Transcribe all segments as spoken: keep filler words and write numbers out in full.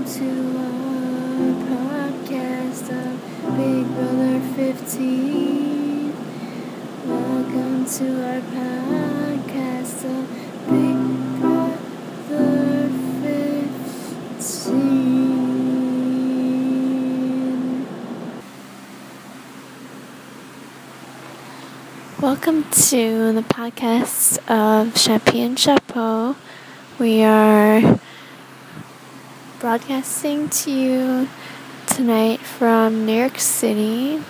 to our podcast of Big Brother fifteen. Welcome to our podcast of Big Brother fifteen. Welcome to the podcast of Chappie and Chapeau. We are broadcasting to you tonight from New York City,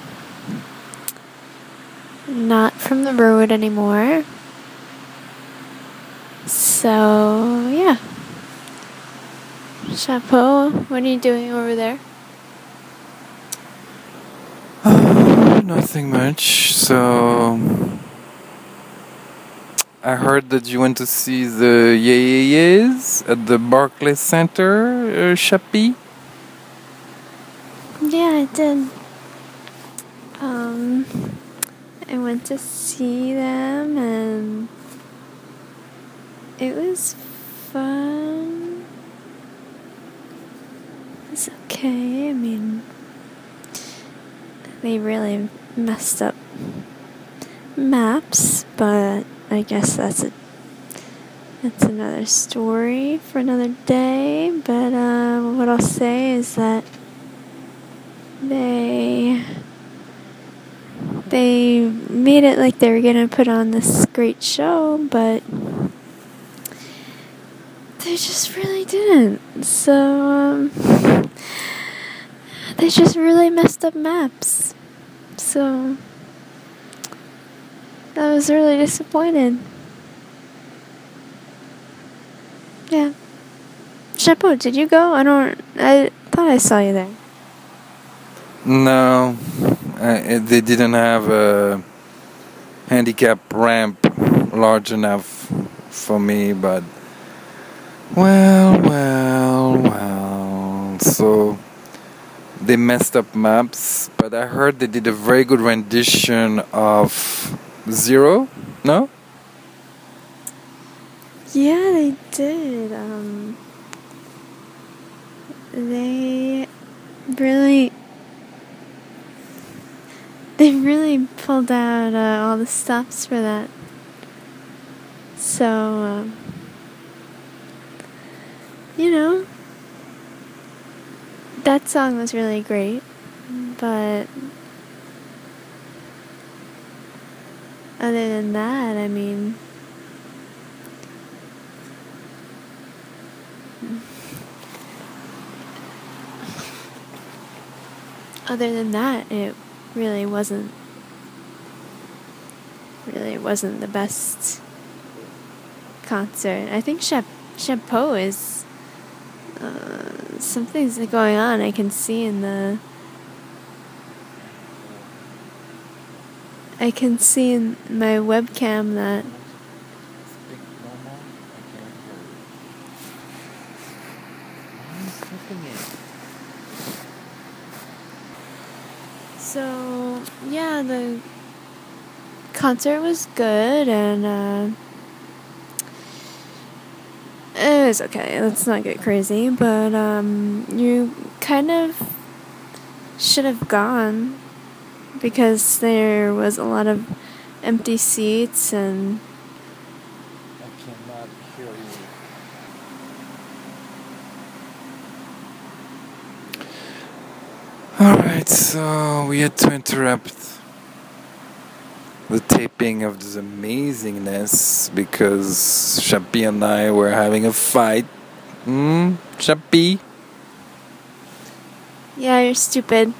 not from the road anymore. So, yeah. Chapeau, what are you doing over there? Uh, nothing much. So I heard that you went to see the Yeah Yeah Yeahs at the Barclays Center, uh, Chappie. Yeah, I did. Um, I went to see them and it was fun. It's okay. I mean, they really messed up maps, but I guess that's a that's another story for another day. But uh, what I'll say is that they they made it like they were gonna put on this great show, but they just really didn't. So um, they just really messed up maps. So I was really disappointed. Yeah. Chapeau, did you go? I don't. I thought I saw you there. No, uh, they didn't have a handicap ramp large enough for me, but well, well, well. So they messed up maps, but I heard they did a very good rendition of Zero. No? Yeah, they did. Um, they really, they really pulled out uh, all the stops for that. So, um, you know, that song was really great, but other than that, I mean, other than that, it really wasn't, really wasn't the best concert. I think Chap- Chapeau is, uh, something's going on. I can see in the, I can see in my webcam that So, yeah, the concert was good, and uh, it was okay. Let's not get crazy, but um, you kind of should have gone because there was a lot of empty seats, and I cannot hear you. Alright, so we had to interrupt the taping of this amazingness because Chappie and I were having a fight. Hmm? Chappie? yeah, you're stupid.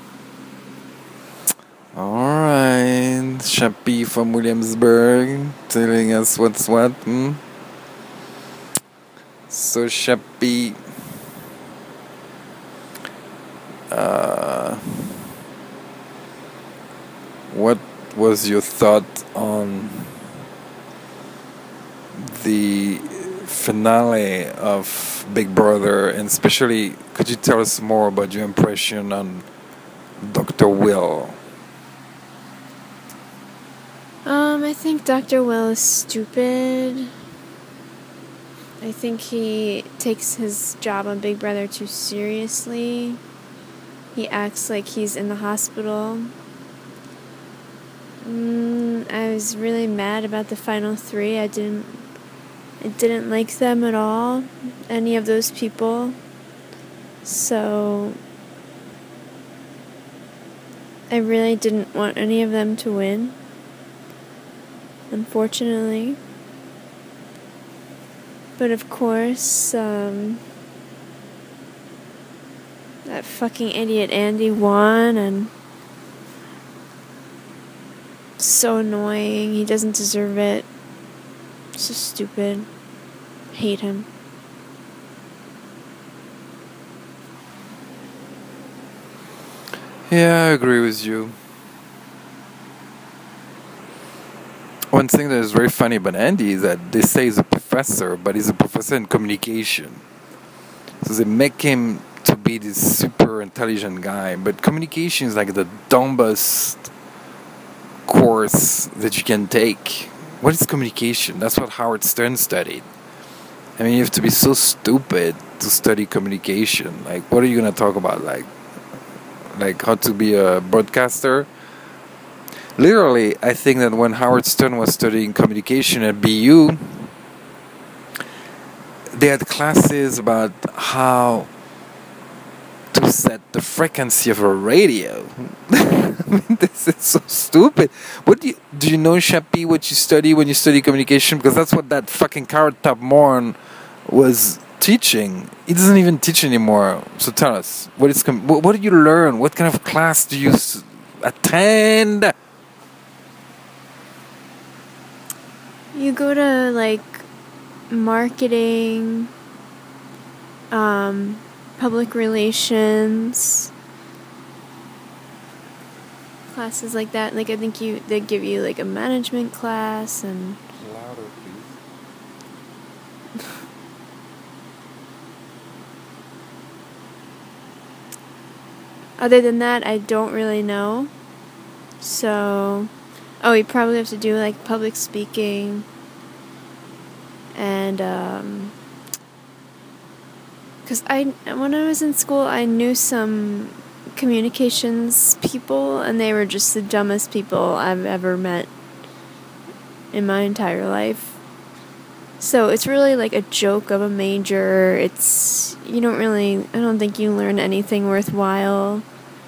Alright, Chappie from Williamsburg telling us what's what. Hmm? So Chappie, uh, what was your thought on the finale of Big Brother, and especially could you tell us more about your impression on Doctor Will? Um, I think Doctor Will is stupid. I think he takes his job on Big Brother too seriously. He acts like he's in the hospital. Mm, I was really mad about the final three. I didn't, I didn't like them at all, any of those people. So I really didn't want any of them to win, unfortunately. But of course, um, that fucking idiot Andy won, and so annoying. He doesn't deserve it. So stupid. Hate him. Yeah, I agree with you. One thing that is very funny about Andy is that they say he's a professor, but he's a professor in communication. So they make him to be this super intelligent guy, but communication is like the dumbest course that you can take. What is communication? That's what Howard Stern studied. I mean, you have to be so stupid to study communication. Like, what are you gonna talk about? Like, like how to be a broadcaster? Literally, I think that when Howard Stern was studying communication at B U, they had classes about how to set the frequency of a radio. I mean, this is so stupid. What do you do? You know, Chappie, what you study when you study communication? Because that's what that fucking carrot top moron was teaching. He doesn't even teach anymore. So tell us, what is com- what, what did you learn? What kind of class do you s- attend? You go to, like, marketing, um, public relations, classes like that. Like, I think you they give you, like, a management class, and Louder, please. other than that, I don't really know. So, oh, you probably have to do, like, public speaking. And, um, because I, when I was in school, I knew some communications people, and they were just the dumbest people I've ever met in my entire life. So it's really like a joke of a major. It's, you don't really, I don't think you learn anything worthwhile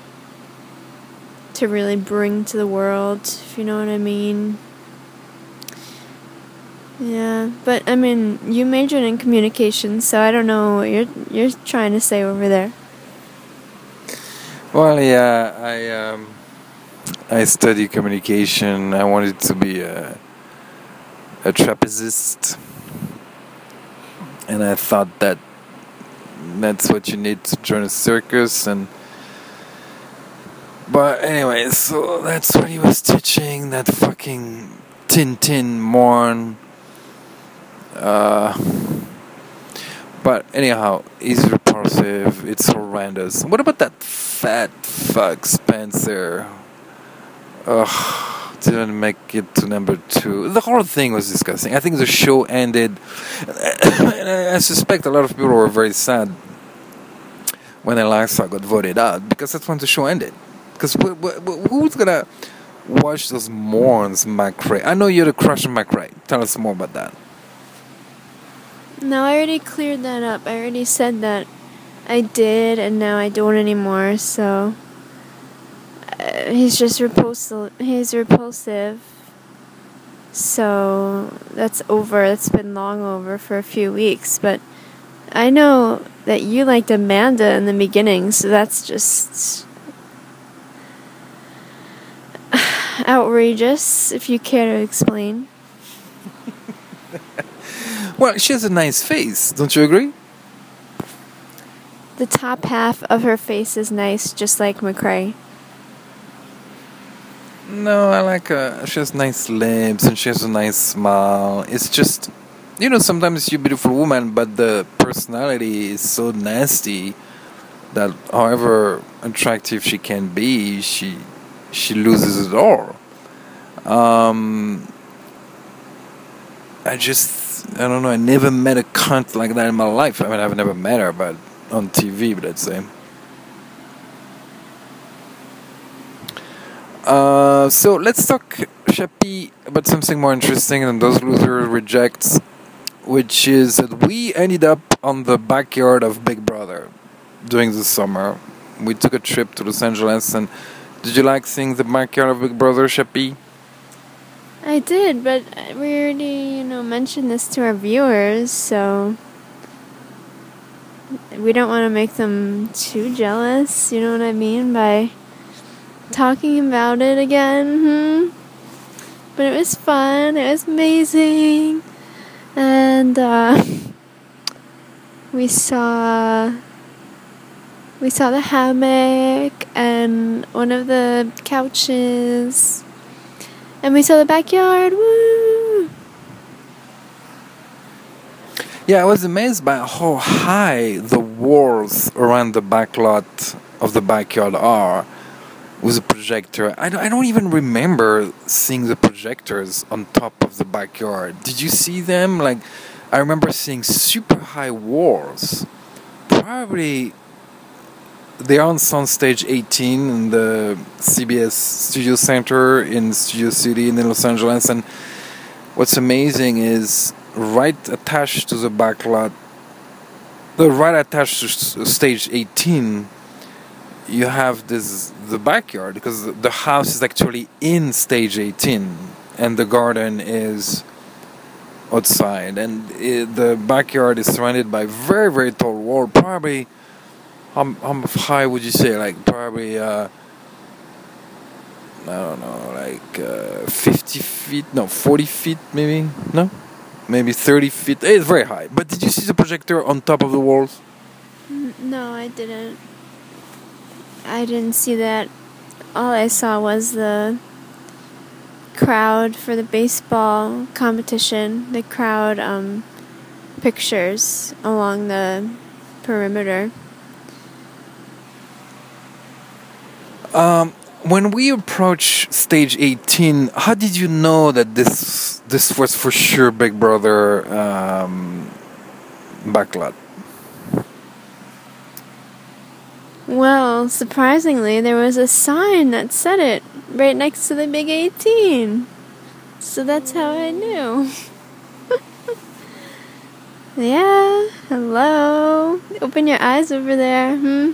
to really bring to the world, if you know what I mean. Yeah, but I mean, you majored in communications, so I don't know what you're you're trying to say over there. Well, yeah, I um, I studied communication. I wanted to be a a trapezist, and I thought that that's what you need to join a circus. And but anyway, so that's what he was teaching. That fucking Tintin moron. Uh, but anyhow, he's repulsive. It's horrendous. What about that fat fuck Spencer? Ugh, didn't make it to number two. The whole thing was disgusting. I think the show ended, and I suspect a lot of people were very sad when Alexa got voted out, because that's when the show ended. Because wh- wh- who's gonna watch those morons, McRae? I know you're the crush on McRae. Tell us more about that. No, I already cleared that up. I already said that I did, and now I don't anymore. So uh, he's just repulsive. He's repulsive. So that's over. That's been long over for a few weeks. But I know that you liked Amanda in the beginning, so that's just outrageous. If you care to explain. Well, she has a nice face, don't you agree? The top half of her face is nice, just like McRae. No, I like her. She has nice lips and she has a nice smile. It's just, you know, sometimes you're a beautiful woman, but the personality is so nasty that however attractive she can be, she she loses it all. Um, I just I don't know. I never met a cunt like that in my life. I mean, I've never met her, but on T V, but let's say. Uh, so let's talk, Chappie, about something more interesting than Those Losers Rejects, which is that we ended up on the backyard of Big Brother during the summer. We took a trip to Los Angeles, and did you like seeing the backyard of Big Brother, Chappie? I did, but we already, you know, mentioned this to our viewers, so we don't want to make them too jealous, you know what I mean, by talking about it again. Hmm? But it was fun, it was amazing, and uh, we saw we saw the hammock and one of the couches, and we saw the backyard. Woo! Yeah, I was amazed by how high the walls around the back lot of the backyard are with a projector. I don't, I don't even remember seeing the projectors on top of the backyard. Did you see them? Like, I remember seeing super high walls. Probably they're on Soundstage eighteen in the C B S Studio Center in Studio City in Los Angeles. And what's amazing is right attached to the back lot, the right attached to stage eighteen, you have this the backyard, because the house is actually in stage eighteen and the garden is outside, and it, the backyard is surrounded by very very tall wall. Probably how, how high would you say? Like probably uh, I don't know, like uh, fifty feet? No, forty feet maybe? No, maybe thirty feet. It's very high. But did you see the projector on top of the walls? No, I didn't. I didn't see that. All I saw was the crowd for the baseball competition, the crowd um, pictures along the perimeter. Um, when we approached stage eighteen, how did you know that this this was for sure Big Brother um, backlot? Well, surprisingly, there was a sign that said it right next to the big eighteen. So that's how I knew. Yeah, hello. Open your eyes over there, hmm?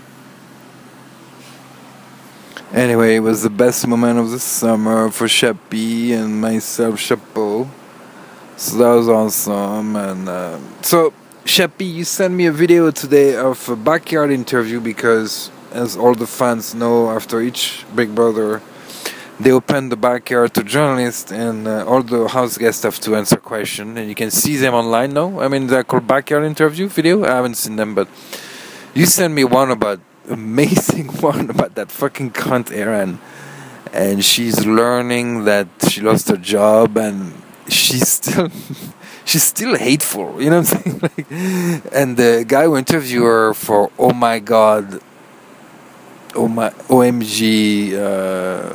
Anyway, it was the best moment of the summer for Chappie and myself, Chapeau. So that was awesome. And uh, so, Chappie, you sent me a video today of a backyard interview because, as all the fans know, after each Big Brother, they open the backyard to journalists, and uh, all the house guests have to answer questions. And you can see them online now. I mean, they're called backyard interview video. I haven't seen them, but you sent me one about amazing one about that fucking cunt Erin, and she's learning that she lost her job, and she's still she's still hateful, you know what I'm saying? Like, and the guy who interviewed her for oh my god, oh my O M G uh,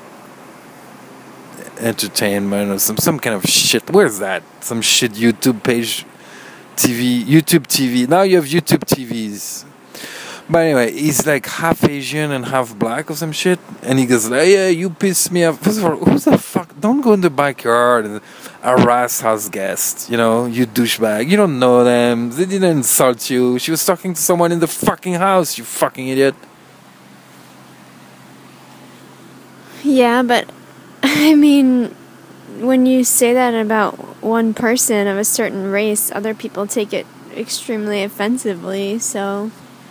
entertainment or some some kind of shit. Where's that? Some shit YouTube page, T V, YouTube T V. Now you have YouTube T Vs. But anyway, he's like half Asian and half black or some shit. And he goes, like, yeah, you piss me off. First of all, who the fuck? Don't go in the backyard and harass house guests. You know, you douchebag. You don't know them. They didn't insult you. She was talking to someone in the fucking house, you fucking idiot. Yeah, but, I mean, when you say that about one person of a certain race, other people take it extremely offensively, so...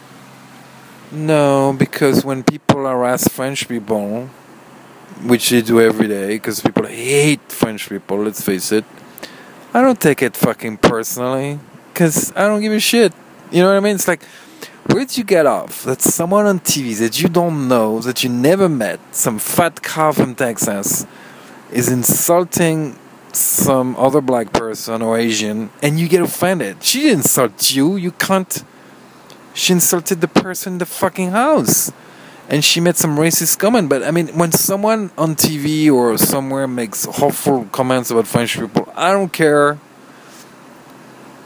No, because when people harass French people, which they do every day, because people hate French people, let's face it, I don't take it fucking personally, because I don't give a shit. You know what I mean? It's like, where'd you get off that someone on T V that you don't know, that you never met, some fat cow from Texas, is insulting some other black person or Asian, and you get offended? She didn't insult you, you can't. She insulted the person in the fucking house. And she made some racist comment. But, I mean, when someone on T V or somewhere makes awful comments about French people, I don't care.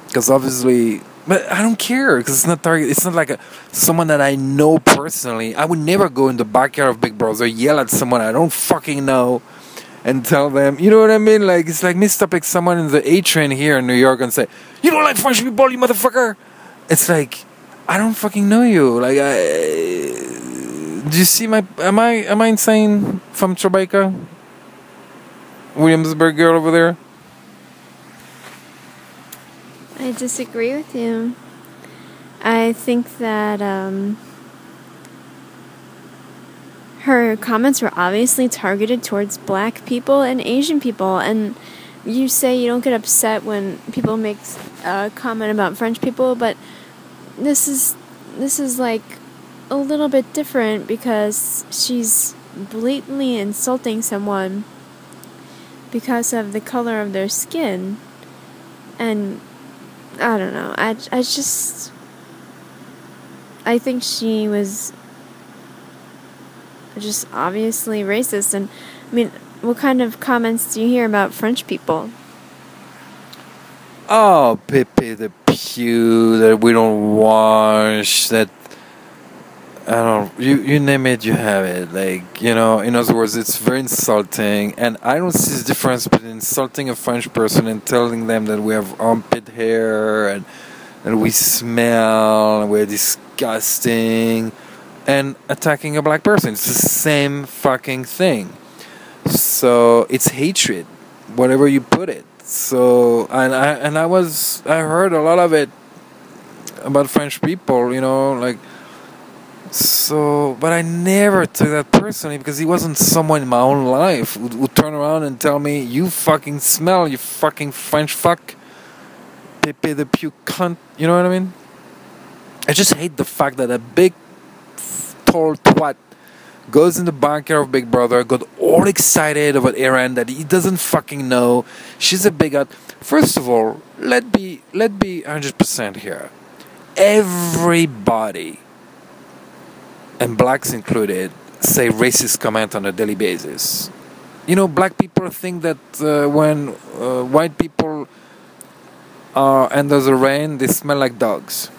because obviously, but I don't care because it's not target. It's not like a someone that I know personally. I would never go in the backyard of Big Brother, yell at someone I don't fucking know, and tell them, you know what I mean? Like it's like me stopping someone in the A train here in New York and say, "You don't like French people, you motherfucker." It's like I don't fucking know you. Like I, do you see my? Am I am I insane from Tribeca? Williamsburg girl over there. I disagree with you. I think that um, her comments were obviously targeted towards black people and Asian people. And you say you don't get upset when people make a comment about French people, but this is this is like a little bit different because she's blatantly insulting someone because of the color of their skin. And I don't know. I, I just... I think she was just obviously racist. And, I mean, what kind of comments do you hear about French people? Oh, Pepe the Pew, that we don't wash, that... I don't... You, you name it, you have it. Like, you know, in other words, it's very insulting. And I don't see the difference between insulting a French person and telling them that we have armpit hair and, and we smell and we're disgusting, and attacking a black person. It's the same fucking thing. So it's hatred, whatever you put it. So and I and I was I heard a lot of it about French people, you know, like. So, but I never took that personally because he wasn't someone in my own life who would turn around and tell me, "You fucking smell, you fucking French fuck, Pepe the Pew cunt." You know what I mean? I just hate the fact that a big, tall twat goes in the backyard of Big Brother, got all excited about Erin that he doesn't fucking know. She's a bigot. First of all, let be let be one hundred percent here. Everybody, and blacks included, say racist comment on a daily basis. You know, black people think that uh, when uh, white people are under the rain, they smell like dogs.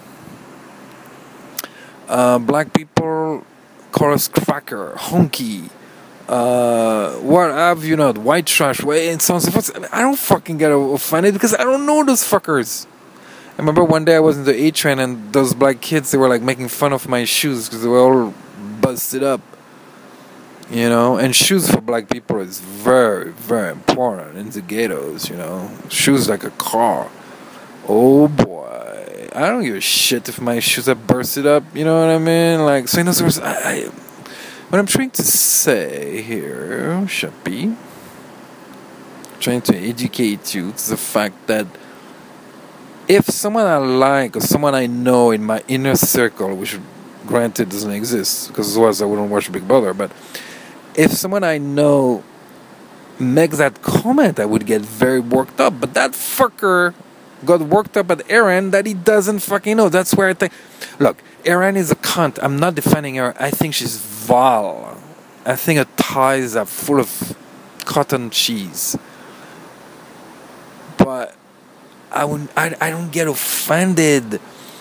Uh, black people call us cracker, honky, uh, what have you not, white trash, and so on and so forth. I don't fucking get offended because I don't know those fuckers. I remember one day I was in the A train and those black kids, they were like making fun of my shoes because they were all busted up, you know. And shoes for black people is very, very important in the ghettos, you know. Shoes like a car. Oh boy, I don't give a shit if my shoes are busted up, you know what I mean? Like, so in other words, I, I what I'm trying to say here, Chappie, trying to educate you to the fact that if someone I like or someone I know in my inner circle, which granted doesn't exist because otherwise I wouldn't watch Big Brother, but if someone I know makes that comment, I would get very worked up. But that fucker got worked up at Erin that he doesn't fucking know. That's where I think, look, Erin is a cunt. I'm not defending her. I think she's vile. I think her thighs are full of cotton cheese. But I wouldn't. I, I don't get offended.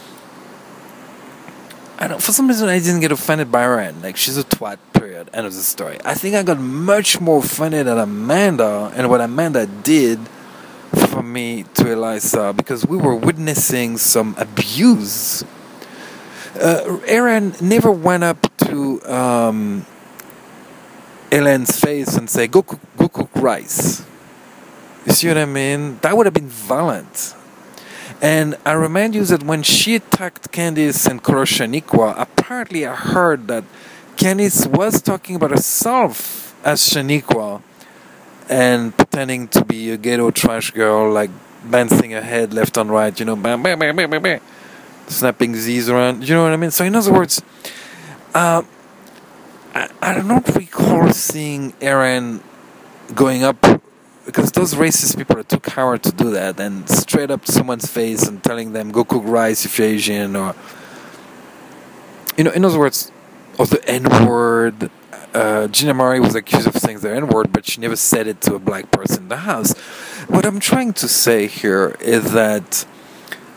I don't. For some reason, I didn't get offended by Erin. Like, she's a twat. Period. End of the story. I think I got much more offended at Amanda and what Amanda did for me to Eliza because we were witnessing some abuse. Uh, Erin never went up to um, Ellen's face and say, "Go cook, go cook rice." You see what I mean? That would have been violent. And I remind you that when she attacked Candice and Color Shaniqua, apparently I heard that Candice was talking about herself as Shaniqua and pretending to be a ghetto trash girl, like bouncing her head left and right, you know, bam, bam, bam, bam, bam, bam, snapping Z's around. You know what I mean? So in other words, uh, I, I don't recall seeing Erin going up, because those racist people are too coward to do that, and straight up to someone's face and telling them, "Go cook rice if you're Asian," or, you know, in other words, or the N-word. Uh, Gina Murray was accused of saying the N-word, but she never said it to a black person in the house. What I'm trying to say here is that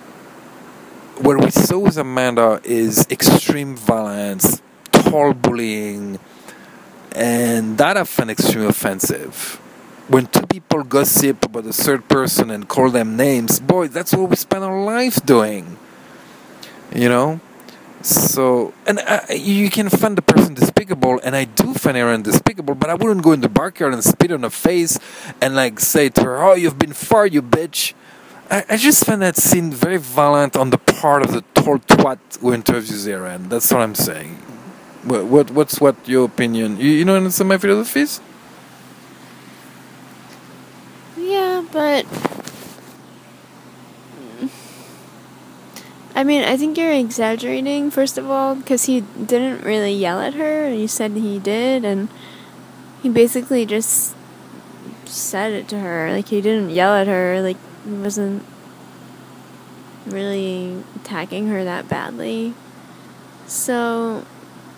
what we saw with Amanda is extreme violence, tall bullying, and that I find extremely offensive. When two people gossip about a third person and call them names, boy, that's what we spend our life doing. You know? So, and I, you can find the person despicable, and I do find Aaron despicable, but I wouldn't go in the backyard and spit on her face and like say to her, "Oh, you've been fired, you bitch." I, I just find that scene very violent on the part of the tall twat who interviews Aaron. That's what I'm saying. What, what what's what your opinion? You, you know some of my philosophies? Yeah, but I mean, I think you're exaggerating, first of all, because he didn't really yell at her. You said he did, and he basically just said it to her. Like, he didn't yell at her. Like, he wasn't really attacking her that badly. So,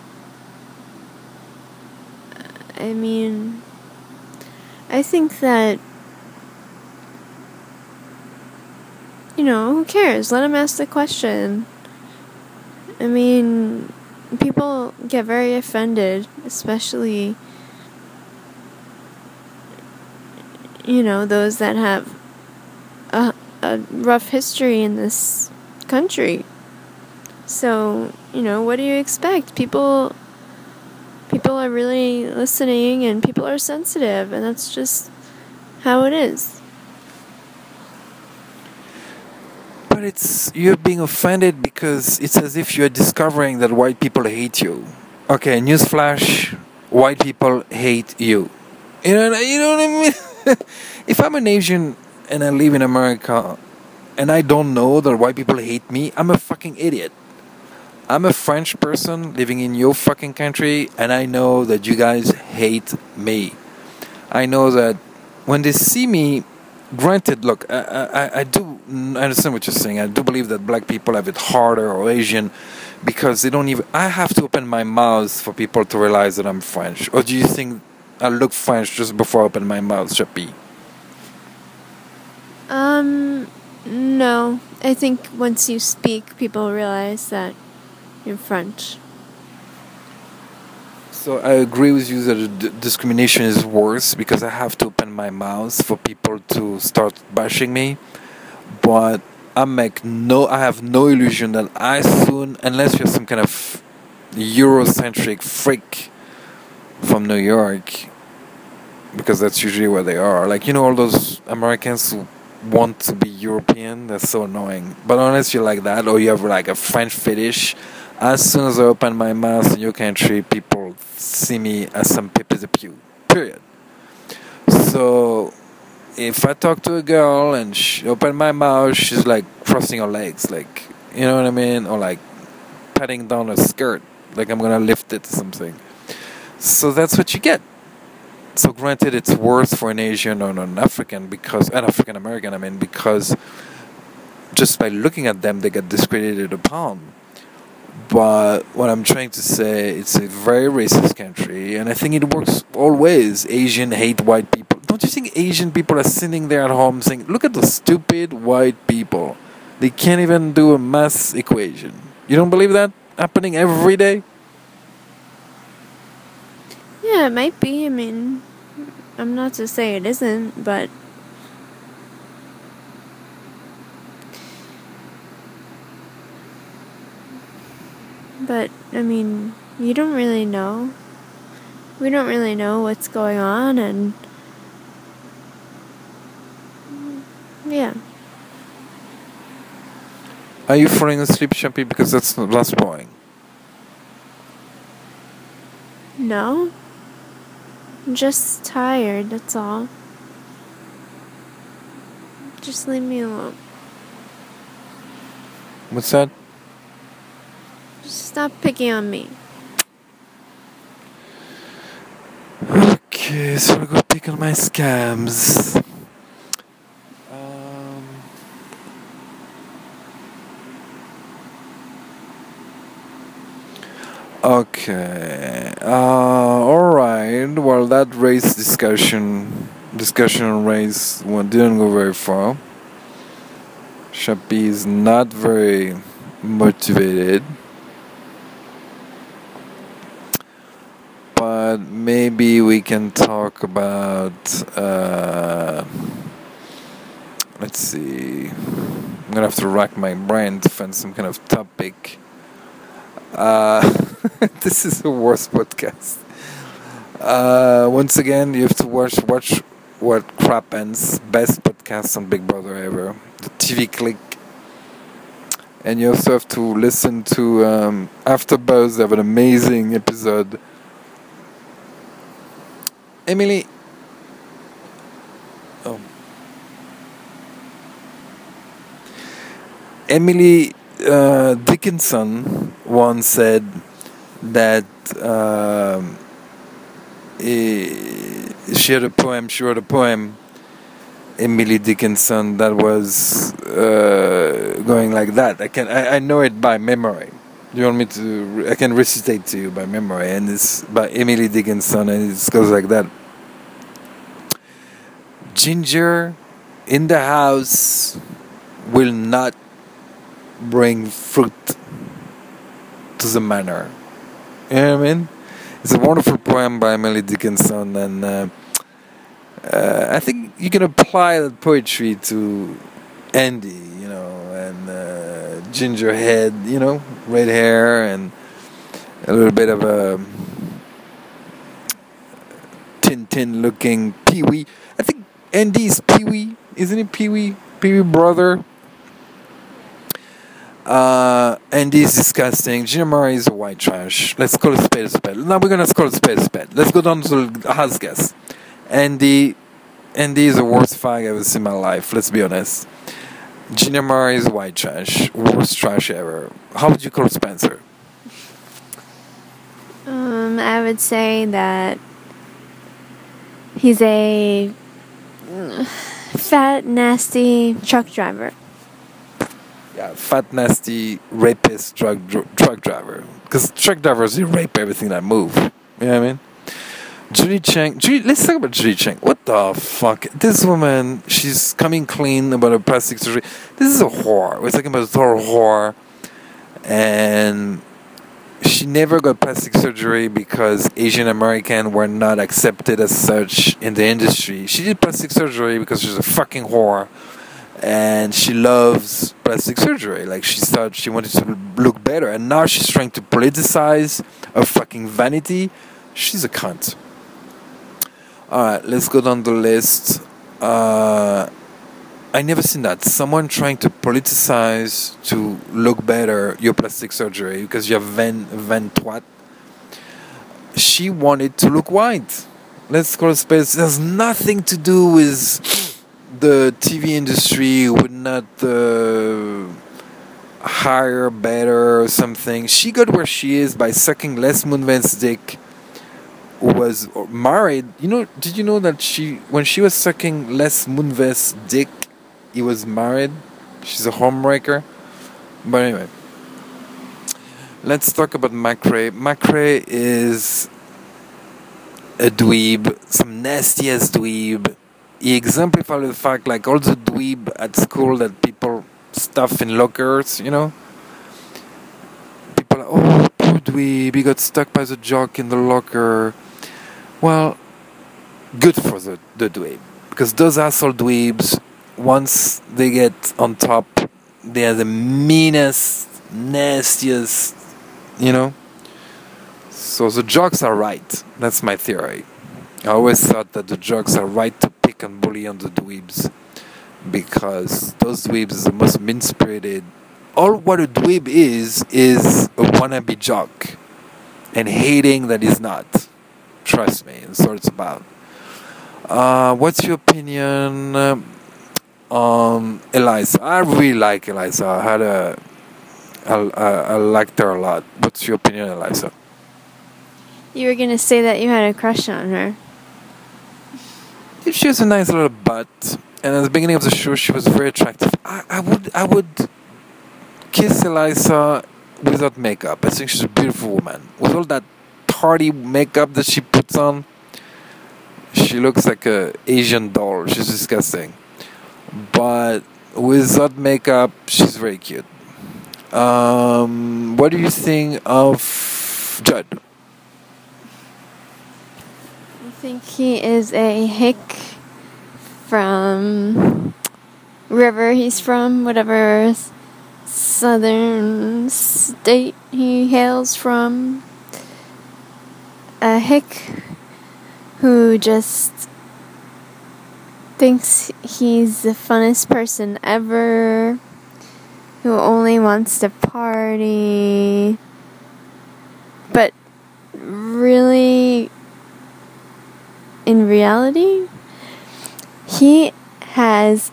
I mean, I think that, you know, who cares? Let him ask the question. I mean, people get very offended, especially, you know, those that have a, a rough history in this country. So, you know, what do you expect? People, people are really listening, and people are sensitive, and that's just how it is. But it's you're being offended because it's as if you're discovering that white people hate you. Okay, newsflash: white people hate you. You know, you know what I mean? If I'm an Asian and I live in America and I don't know that white people hate me, I'm a fucking idiot. I'm a French person living in your fucking country, and I know that you guys hate me. I know that when they see me. Granted, look, I, I, I do I understand what you're saying. I do believe that black people have it harder, or Asian, because they don't even... I have to open my mouth for people to realize that I'm French. Or do you think I look French just before I open my mouth, Chappie? Um, no. I think once you speak, people realize that you're French. So I agree with you that d- discrimination is worse because I have to open my mouth for people to start bashing me. But I make no, I have no illusion that I soon, unless you're some kind of Eurocentric freak from New York, because that's usually where they are. Like, you know, all those Americans who want to be European, that's so annoying. But unless you're like that, or you have like a French fetish, as soon as I open my mouth in your country, people see me as some Pepe the Pew. Period. So, if I talk to a girl and she open my mouth, she's like crossing her legs, like, you know what I mean? Or like patting down her skirt, like I'm gonna lift it or something. So that's what you get. So granted, it's worse for an Asian or an African, because, an African American, I mean, because just by looking at them, they get discredited upon. But what I'm trying to say, it's a very racist country, and I think it works all ways. Asian hate white people. Don't you think Asian people are sitting there at home saying, "Look at the stupid white people. They can't even do a math equation." You don't believe that happening every day? Yeah, it might be. I mean, I'm not to say it isn't, but But, I mean, you don't really know. We don't really know what's going on, and yeah. Are you falling asleep, Chappie? Because that's that's boring. No. I'm just tired, that's all. Just leave me alone. What's that? Just stop picking on me. Okay, so I'll go pick on my scams. Um, okay. Uh, alright. Well, that race discussion, discussion on race well, didn't go very far. Chappie is not very motivated. But maybe we can talk about. Uh, let's see. I'm gonna have to rack my brain to find some kind of topic. Uh, this is the worst podcast. Uh, once again, you have to watch watch what crap ends best podcast on Big Brother ever, the T V Click, and you also have to listen to um, AfterBuzz. They have an amazing episode. Emily. Oh. Emily uh, Dickinson once said that um, eh, she had a poem, she wrote a poem, Emily Dickinson, that was uh, going like that. I can, I, I know it by memory. You want me to? I can recitate to you by memory, and it's by Emily Dickinson, and it goes like that. Ginger in the house will not bring fruit to the manor. You know what I mean? It's a wonderful poem by Emily Dickinson, and uh, uh, I think you can apply that poetry to Andy, you know, and uh, ginger head, you know, red hair, and a little bit of a Tintin looking Pee-wee. I think Andy's Pee-wee, isn't it Pee-wee? Pee-wee brother. Uh, Andy's disgusting. Gina Murray is a white trash. Let's call it spade a spade. Now we're gonna call it spade a spade. Let's go down to the house guess. Andy, Andy is the worst fag I've ever seen in my life. Let's be honest. Gina Murray is white trash. Worst trash ever. How would you call Spencer? Um, I would say that he's a fat, nasty truck driver. Yeah, fat, nasty, rapist, drug dr- truck driver. Because truck drivers, they rape everything that move. You know what I mean? Julie Chang. Julie, let's talk about Julie Chang. What the fuck? This woman, she's coming clean about her plastic surgery. This is a whore. We're talking about a total whore. And she never got plastic surgery because Asian American were not accepted as such in the industry. She did plastic surgery because she's a fucking whore. And she loves plastic surgery. Like, she thought she wanted to look better. And now she's trying to politicize her fucking vanity. She's a cunt. Alright, let's go down the list. Uh, I never seen that. Someone trying to politicize to look better your plastic surgery because you have Van, Van Twat. She wanted to look white. Let's call it space. It has nothing to do with the T V industry, would not uh, hire better or something. She got where she is by sucking Les Moonves' dick, who was married. You know, did you know that she, when she was sucking Les Moonves' dick, he was married? She's a homewrecker. But anyway, let's talk about McRae. McRae is a dweeb, some nasty ass dweeb. He exemplified the fact, like all the dweeb at school that people stuff in lockers, you know? People are, oh, poor dweeb, he got stuck by the jock in the locker. Well, good for the, the dweeb. Because those asshole dweebs, once they get on top, they are the meanest, nastiest, you know? So the jocks are right. That's my theory. I always thought that the jocks are right to pick and bully on the dweebs, because those dweebs are the most mean-spirited. All what a dweeb is, is a wannabe jock, and hating that he's not. Trust me, that's what it's about. Uh, what's your opinion uh, on Eliza? I really like Eliza. I had a, I, I, I liked her a lot. What's your opinion on Eliza? You were gonna say that you had a crush on her. She has a nice little butt, and at the beginning of the show, she was very attractive. I, I would, I would kiss Eliza without makeup. I think she's a beautiful woman with all that tardy makeup that she puts on. She looks like a Asian doll. She's disgusting. But without makeup, she's very cute. Um, what do you think of Judd? I think he is a hick from wherever he's from, whatever southern state he hails from. A hick who just thinks he's the funnest person ever, who only wants to party, but really, in reality, he has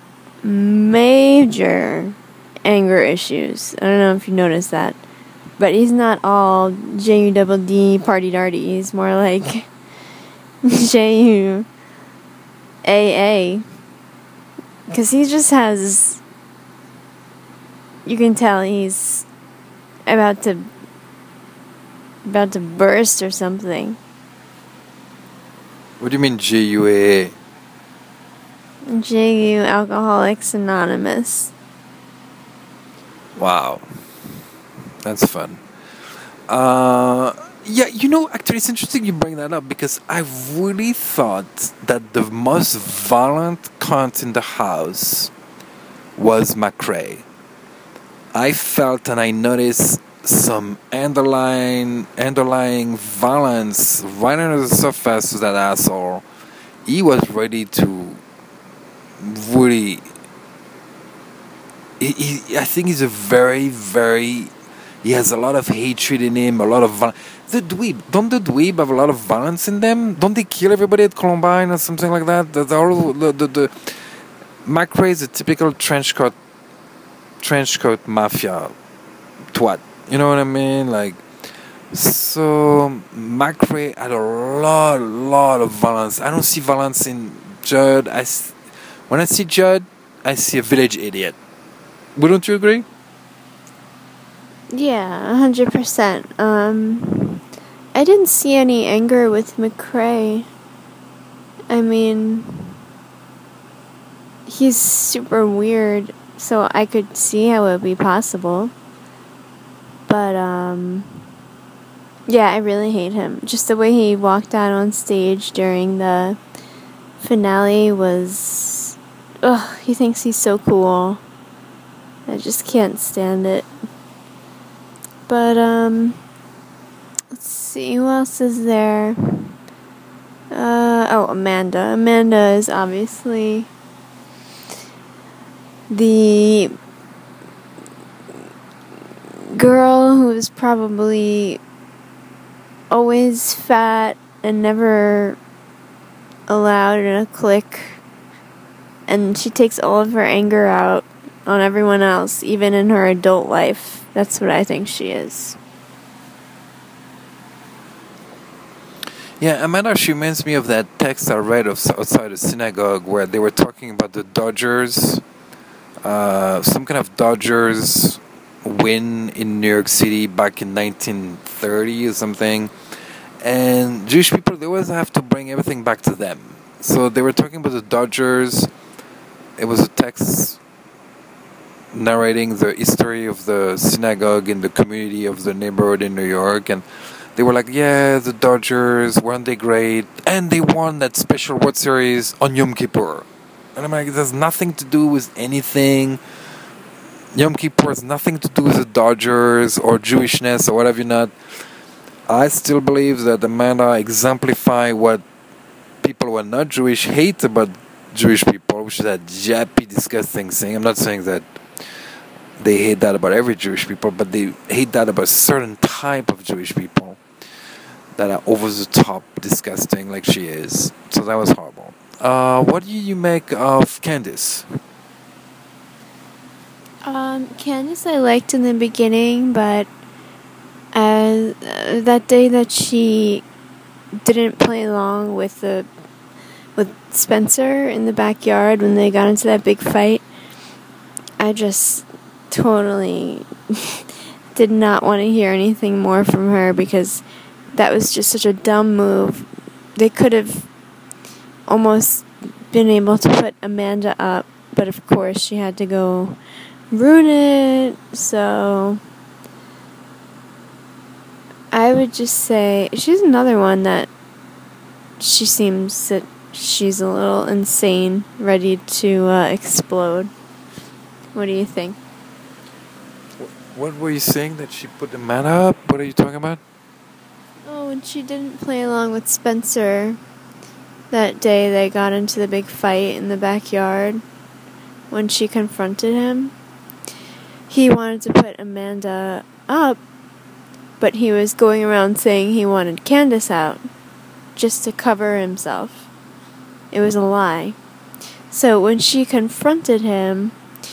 major anger issues. I don't know if you noticed that, but he's not all J U double D party darty. He's more like J U A A, because he just has, you can tell he's about to about to burst or something. What do you mean J U A A? J U Alcoholics Anonymous. Wow, that's fun. Uh, yeah, you know, actually, it's interesting you bring that up because I really thought that the most violent cunt in the house was McCrae. I felt and I noticed some underlying underlying violence right under the surface of that asshole. He was ready to really. He, he, I think he's a very, very. He has a lot of hatred in him, a lot of violence. The dweeb, don't the dweeb have a lot of violence in them? Don't they kill everybody at Columbine or something like that? The the the, the, the McCrae is a typical trench coat, trench coat mafia twat. You know what I mean? Like, so McCrae had a lot, lot of violence. I don't see violence in Judd. I, when I see Judd, I see a village idiot. Wouldn't you agree? Yeah, a hundred percent. Um, I didn't see any anger with McCrae. I mean, he's super weird, so I could see how it would be possible. But, um, yeah, I really hate him. Just the way he walked out on stage during the finale was, ugh, he thinks he's so cool. I just can't stand it. But, um, let's see, who else is there? Uh, oh, Amanda. Amanda is obviously the girl who is probably always fat and never allowed in a clique, and she takes all of her anger out on everyone else, even in her adult life. That's what I think she is. Yeah, Amanda, she reminds me of that text I read of, outside the synagogue where they were talking about the Dodgers, uh, some kind of Dodgers win in New York City back in nineteen thirty or something. And Jewish people, they always have to bring everything back to them. So they were talking about the Dodgers. It was a text narrating the history of the synagogue in the community of the neighborhood in New York. And they were like, yeah, the Dodgers, weren't they great? And they won that special World Series on Yom Kippur. And I'm like, it has nothing to do with anything. Yom Kippur has nothing to do with the Dodgers or Jewishness or whatever not. I still believe that Amanda exemplifies what people who are not Jewish hate about Jewish people, which is that jappy, disgusting thing. I'm not saying that they hate that about every Jewish people, but they hate that about a certain type of Jewish people that are over the top, disgusting, like she is. So that was horrible. Uh, what do you make of Candace? Um, Candace I liked in the beginning, but uh, that day that she didn't play along with the with Spencer in the backyard when they got into that big fight, I just totally did not want to hear anything more from her because that was just such a dumb move. They could have almost been able to put Amanda up, but of course she had to go ruin it. So would just say she's another one that she seems that she's a little insane, ready to uh, explode. What do you think? What were you saying that she put the man up? What are you talking about? Oh, when she didn't play along with Spencer that day they got into the big fight in the backyard when she confronted him. He wanted to put Amanda up, but he was going around saying he wanted Candace out just to cover himself. It was a lie. So when she confronted him,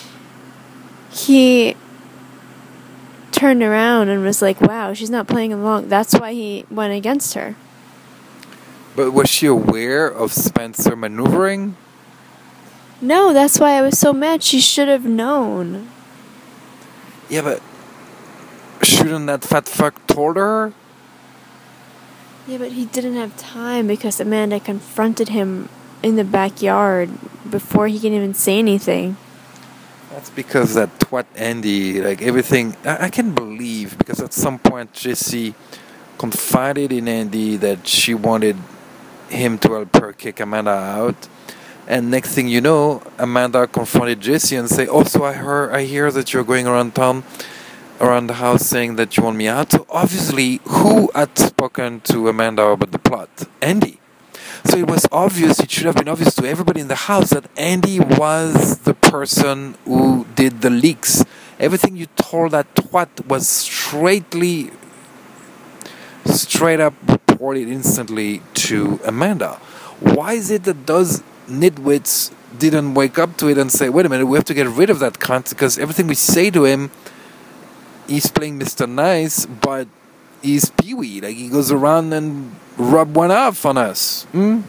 he turned around and was like, wow, she's not playing along. That's why he went against her. But was she aware of Spencer maneuvering? No, that's why I was so mad. She should have known. Yeah, but shouldn't that fat fuck told her? Yeah, but he didn't have time because Amanda confronted him in the backyard before he can even say anything. That's because that twat Andy, like everything, I, I can believe, because at some point Jessie confided in Andy that she wanted him to help her kick Amanda out. And next thing you know, Amanda confronted Jessie and say, "Oh, so I heard, I hear that you're going around town, around the house, saying that you want me out." So obviously, who had spoken to Amanda about the plot? Andy. So it was obvious, it should have been obvious to everybody in the house that Andy was the person who did the leaks. Everything you told that twat was straightly, straight up reported instantly to Amanda. Why is it that those nitwits didn't wake up to it and say, wait a minute, we have to get rid of that cunt, because everything we say to him, he's playing Mister Nice, but he's Pee-wee. Like, he goes around and rub one off on us. Hmm?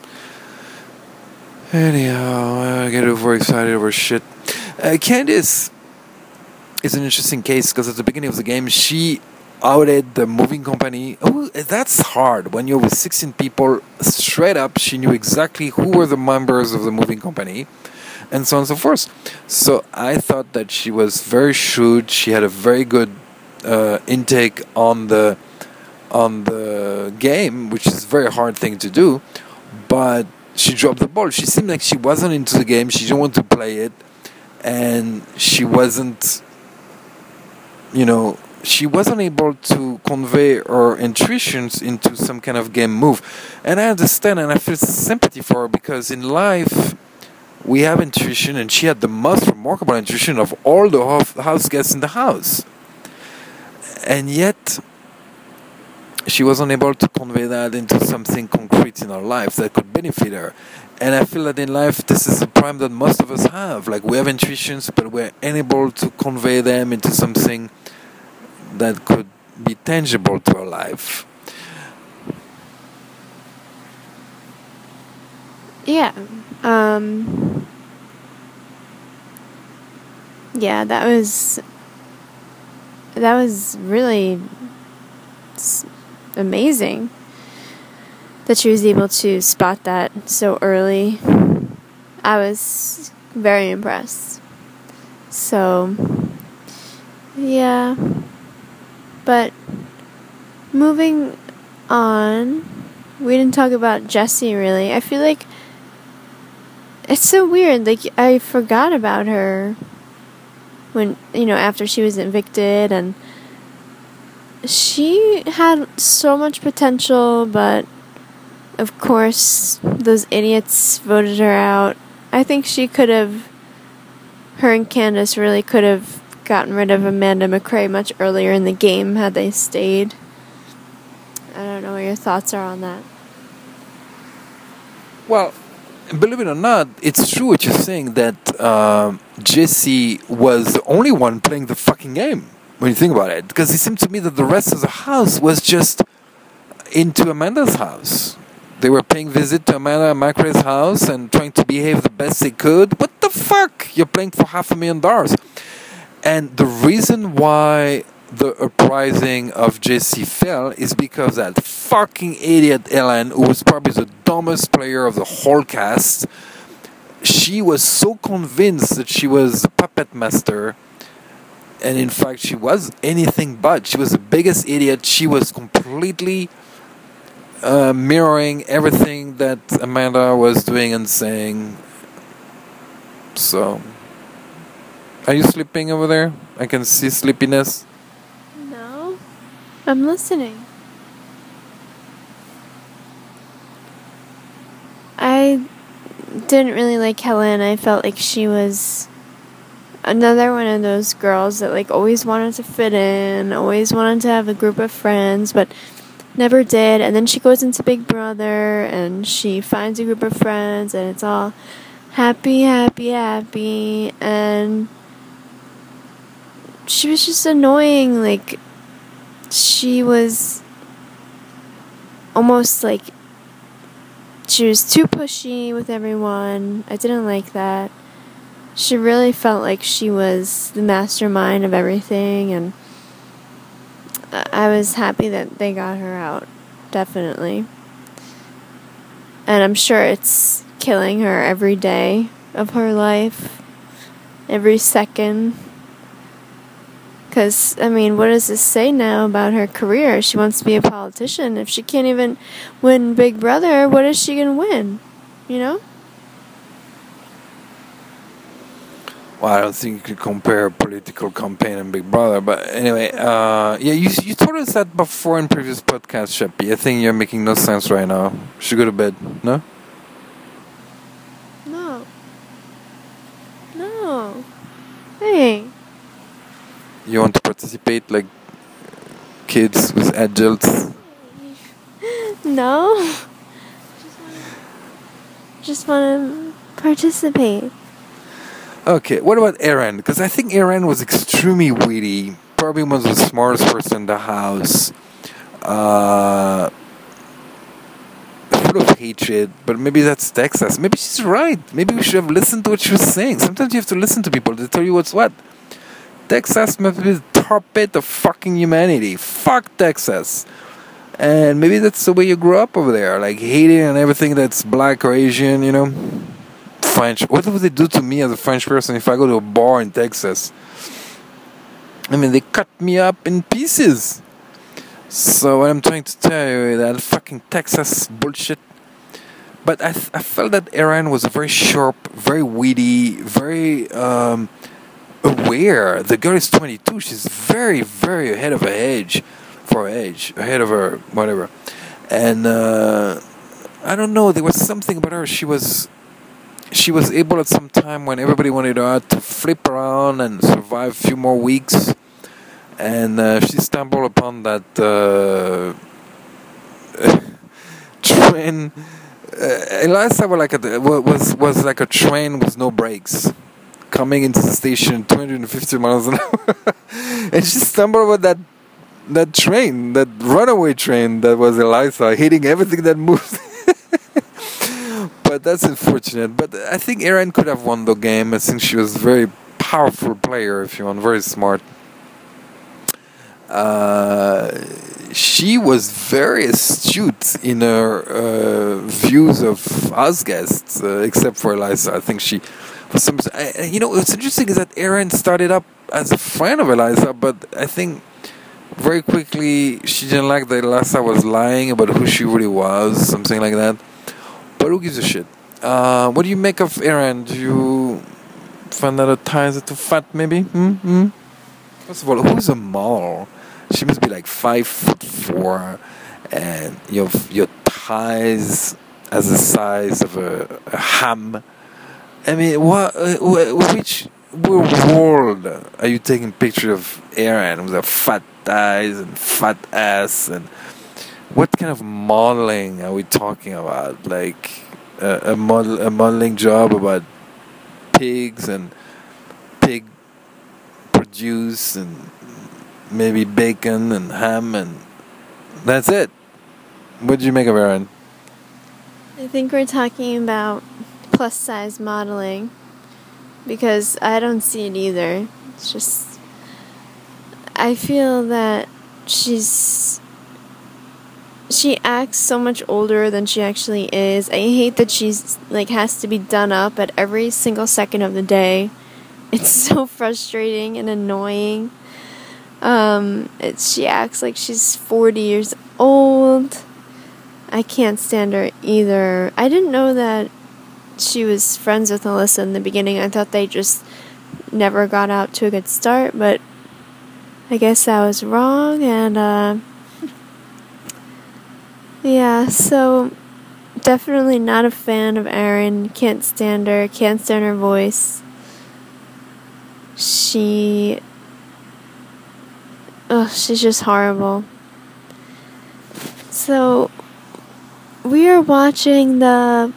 Anyhow, I get overexcited over shit. Uh, Candace is an interesting case, because at the beginning of the game, she outed the moving company. Oh, that's hard. When you're with sixteen people, straight up, she knew exactly who were the members of the moving company, and so on and so forth. So I thought that she was very shrewd. She had a very good uh, intake on the on the game, which is a very hard thing to do, but she dropped the ball. She seemed like she wasn't into the game. She didn't want to play it, and she wasn't, you know, she wasn't able to convey her intuitions into some kind of game move. And I understand, and I feel sympathy for her, because in life we have intuition, and she had the most remarkable intuition of all the house guests in the house. And yet she wasn't able to convey that into something concrete in her life that could benefit her. And I feel that in life, this is a problem that most of us have. Like, we have intuitions, but we're unable to convey them into something that could be tangible to our life. Yeah. Um, yeah, that was... That was really amazing that she was able to spot that so early. I was very impressed. So, yeah. But moving on, we didn't talk about Jessie really. I feel like it's so weird. Like, I forgot about her when, you know, after she was evicted, and she had so much potential, but of course those idiots voted her out. I think she could have, her and Candace really could have gotten rid of Amanda McRae much earlier in the game had they stayed. I don't know what your thoughts are on that. Well, believe it or not, it's true what you're saying, that uh, Jessie was the only one playing the fucking game, when you think about it. Because it seemed to me that the rest of the house was just into Amanda's house. They were paying visit to Amanda McRae's house and trying to behave the best they could. What the fuck? You're playing for half a million dollars. And the reason why the uprising of Jessie fell is because that fucking idiot Ellen, who was probably the dumbest player of the whole cast, she was so convinced that she was the puppet master And in fact, she was anything but. She was the biggest idiot. She was completely uh, mirroring everything that Amanda was doing and saying. So, are you sleeping over there? I can see sleepiness. No, I'm listening. I didn't really like Helen. I felt like she was another one of those girls that like always wanted to fit in, always wanted to have a group of friends, but never did. And then she goes into Big Brother and she finds a group of friends and it's all happy, happy, happy. And she was just annoying. Like, she was almost like she was too pushy with everyone. I didn't like that. She really felt like she was the mastermind of everything, and I was happy that they got her out, definitely. And I'm sure it's killing her every day of her life, every second. Because, I mean, what does this say now about her career? She wants to be a politician. If she can't even win Big Brother, what is she going to win? You know? Well, I don't think you could compare a political campaign and Big Brother, but anyway, uh, yeah, you you told us that before in previous podcasts, Sheppy. I think you're making no sense right now. Should go to bed, no? No. No. Hey. You want to participate like kids with adults? No. Just want to participate. Okay, what about Aaron? Because I think Aaron was extremely witty. Probably was the smartest person in the house. Uh, full of hatred, but maybe that's Texas. Maybe she's right. Maybe we should have listened to what she was saying. Sometimes you have to listen to people to tell you what's what. Texas must be the top bit of fucking humanity. Fuck Texas. And maybe that's the way you grew up over there. Like hating on everything that's black or Asian, you know? French. What would they do to me as a French person if I go to a bar in Texas? I mean, they cut me up in pieces. So what I'm trying to tell you is that fucking Texas bullshit. But I, th- I felt that Aaron was very sharp, very witty, very um, aware. The girl is twenty-two. She's very, very ahead of her age, for her age, ahead of her, whatever. And uh, I don't know. There was something about her. She was. She was able at some time when everybody wanted her to flip around and survive a few more weeks, and uh, she stumbled upon that uh, train. Uh, Eliza was like a was was like a train with no brakes, coming into the station two hundred fifty miles an hour, and she stumbled over that that train, that runaway train that was Eliza, hitting everything that moved. But that's unfortunate. But I think Aaron could have won the game. I think she was a very powerful player, if you want, very smart. Uh, she was very astute in her uh, views of us guests, uh, except for Eliza. I think she, for some, I, you know, what's interesting is that Aaron started up as a friend of Eliza, but I think very quickly she didn't like that Eliza was lying about who she really was, something like that. But who gives a shit? Uh, what do you make of Aaron? Do you find that her ties are too fat, maybe? Mm-hmm. First of all, who's a model? She must be like five foot four, and your your thighs as the size of a, a ham. I mean, what? Uh, which world are you taking picture of Aaron with her fat thighs and fat ass and? What kind of modeling are we talking about? Like uh, a model, a modeling job about pigs and pig produce and maybe bacon and ham and that's it. What did you make of Aaron? I think we're talking about plus size modeling because I don't see it either. It's just I feel that she's she acts so much older than she actually is. I hate that she's like has to be done up at every single second of the day it's so frustrating and annoying. Um, it, she acts like she's forty years old. I can't stand her either. I didn't know that she was friends with Alyssa in the beginning. I thought they just never got out to a good start, but I guess I was wrong, and, uh, yeah, so, definitely not a fan of Erin. Can't stand her, can't stand her voice. She, ugh, she's just horrible. So, we are watching the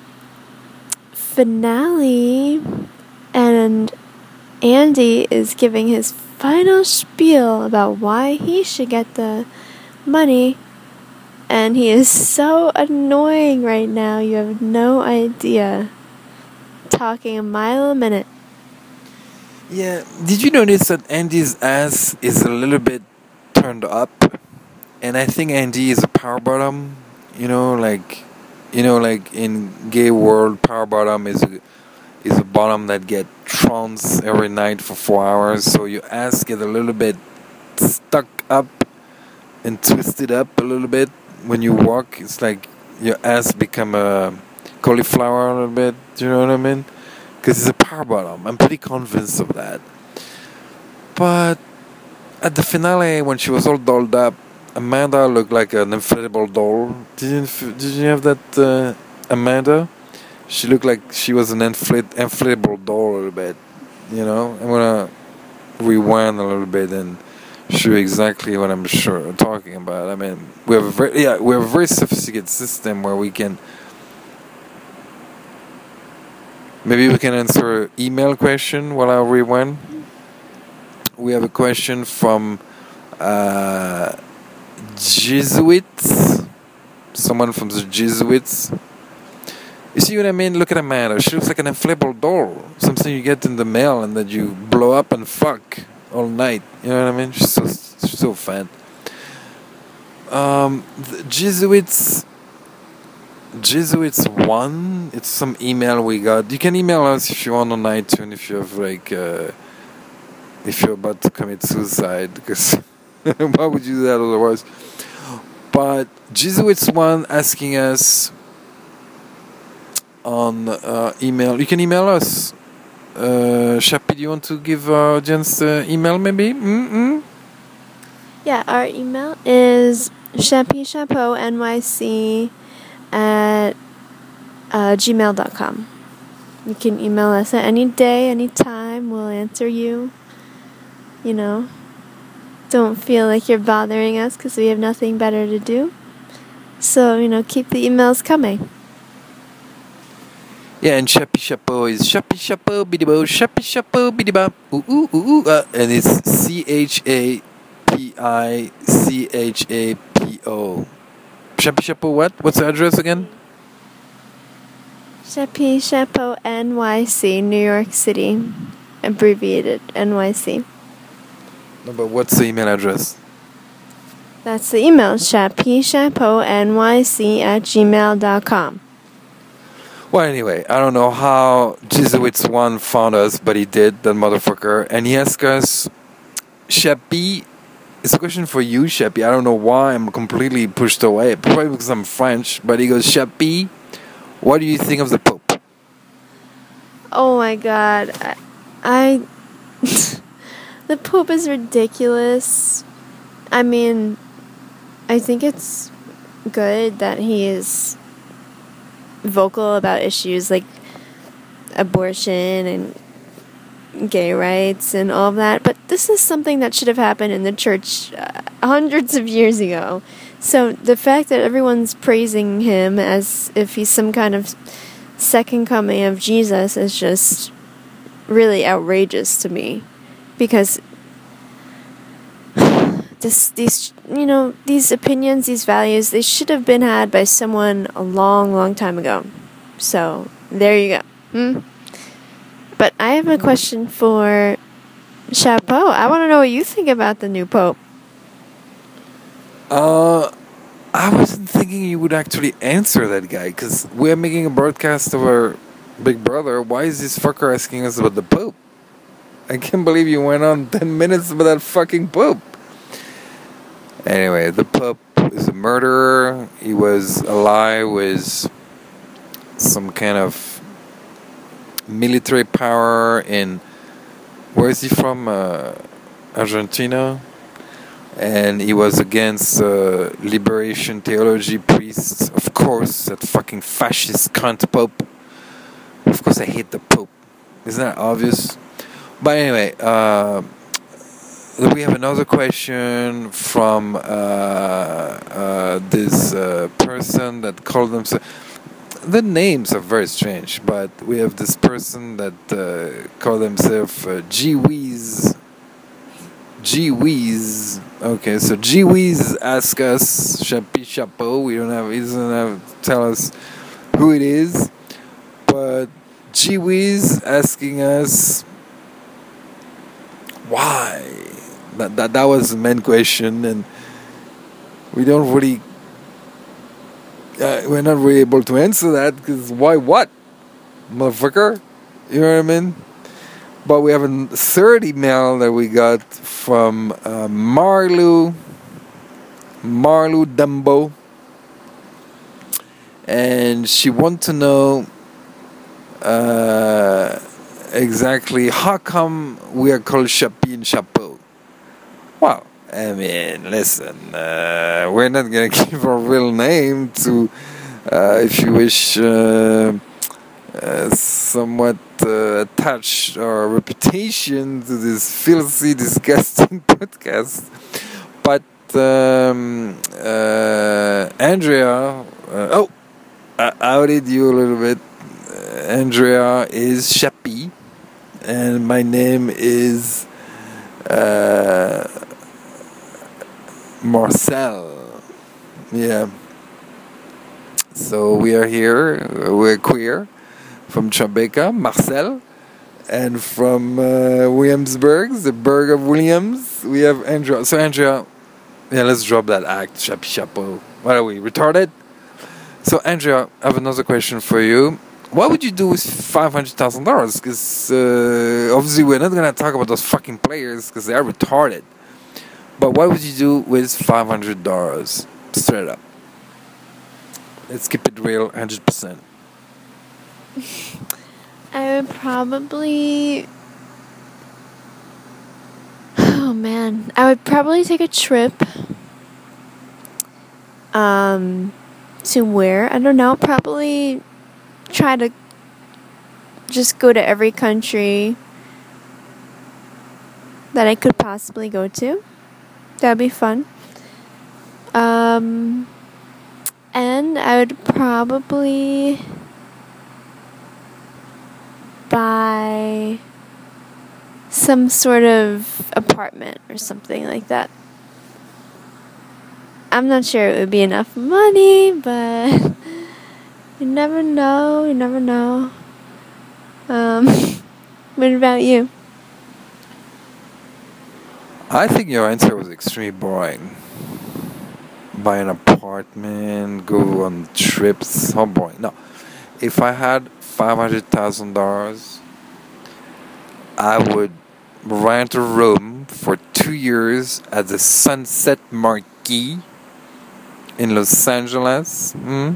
finale, and Andy is giving his final spiel about why he should get the money, and he is so annoying right now, you have no idea. Talking a mile a minute. Yeah, did you notice that Andy's ass is a little bit turned up? And I think Andy is a power bottom. You know, like, you know, like in gay world, power bottom is a, is a bottom that get trounced every night for four hours. So your ass get a little bit stuck up and twisted up a little bit when you walk. It's like your ass become a cauliflower a little bit. Do you know what I mean? Because it's a power bottom. I'm pretty convinced of that. But at the finale, when she was all dolled up, Amanda looked like an inflatable doll. Did you, did you have that, uh, Amanda? She looked like she was an inflate, inflatable doll a little bit. You know? I'm going to rewind a little bit and show you exactly what I'm sure talking about. I mean, we have a very, yeah, we have a very sophisticated system where we can... Maybe we can answer an email question while I rewind. We have a question from uh, Jesuits. Someone from the Jesuits. You see what I mean? Look at Amanda. She looks like an inflatable doll. Something you get in the mail and that you blow up and fuck all night. You know what I mean? She's so, she's so fat. Um, the Jesuits... Jesuits one. It's some email we got. You can email us if you want on iTunes if you have like uh, if you're about to commit suicide, because why would you do that otherwise? But Jesuits one asking us on uh, email. You can email us. Uh, Shapi, do you want to give our audience uh, email maybe? Mm-mm? Yeah, our email is Shapi Chapeau N Y C at uh, gmail dot com. You can email us at any day, any time. We'll answer you. You know, don't feel like you're bothering us because we have nothing better to do. So, you know, keep the emails coming. Yeah, and Shapi Chapeau is Shapi Chapeau Bidibo, Shapi Chapeau Bidiba, ooh, ooh, ooh, ooh, uh, and it's C H A P I C H A P O. Shapi Chapeau what? What's the address again? Shapi Chapeau N Y C, New York City. Abbreviated N Y C. No, but what's the email address? That's the email, Shapi Chapeau N Y C at gmail dot com. Well, anyway, I don't know how Jesuits one found us, but he did, that motherfucker. And he asked us, Shapi, it's a question for you, Shapi. I don't know why I'm completely pushed away. Probably because I'm French. But he goes, Shapi, what do you think of the Pope? Oh my god. I... I the Pope is ridiculous. I mean, I think it's good that he is vocal about issues like abortion and gay rights and all of that, but this is something that should have happened in the church uh, hundreds of years ago. So the fact that everyone's praising him as if he's some kind of second coming of Jesus is just really outrageous to me, because this, these, you know, these opinions, these values, they should have been had by someone a long, long time ago. So, there you go. Hmm? But I have a question for Chapeau. I want to know what you think about the new Pope. Uh, I wasn't thinking you would actually answer that guy, because we're making a broadcast of our Big Brother. Why is this fucker asking us about the Pope? I can't believe you went on ten minutes about that fucking poop. Anyway, the Pope is a murderer. He was alive with some kind of military power in, where is he from? Uh, Argentina. And he was against uh, liberation theology priests. Of course, that fucking fascist cunt Pope. Of course, I hate the Pope. Isn't that obvious? But anyway, uh, we have another question from uh, uh, this uh, person that called themselves. The names are very strange, but we have this person that uh, called themselves uh, G-Weez. G-Weez. Okay, so G-Weez asked us, Chapi Chapeau, we don't have, he doesn't have to tell us who it is, but G-Weez asking us why. That, that, that was the main question, and we don't really, uh, we're not really able to answer that, because why what? Motherfucker? You know what I mean? But we have a third email that we got from uh, Marlu, Marlu Dumbo, and she wants to know uh, exactly how come we are called Chapi and Chapeau. Well, I mean, listen, uh, we're not gonna give our real name to, uh, if you wish, uh, uh, somewhat uh, attach our reputation to this filthy, disgusting podcast. But um, uh, Andrea, uh, oh, I outed you a little bit. Uh, Andrea is Chapi, and my name is uh, Marcel. Yeah. So we are here. We're queer. From Tribeca, Marcel, and from uh, Williamsburg, the Burg of Williams, we have Andrea. So Andrea, yeah, let's drop that act, Chapi Chapeau. What are we, retarded? So Andrea, I have another question for you. What would you do with five hundred thousand dollars? Because uh, obviously we're not going to talk about those fucking players because they are retarded. But what would you do with five hundred dollars? Straight up. Let's keep it real, one hundred percent. I would probably... Oh man. I would probably take a trip. Um, to where? I don't know. Probably try to just go to every country that I could possibly go to. That'd be fun. Um, and I would probably buy some sort of apartment or something like that. I'm not sure it would be enough money, but you never know, you never know. Um, what about you? I think your answer was extremely boring. Buy an apartment, go on trips, how boring. No, if I had five hundred thousand dollars, I would rent a room for two years at the Sunset Marquis in Los Angeles, mm?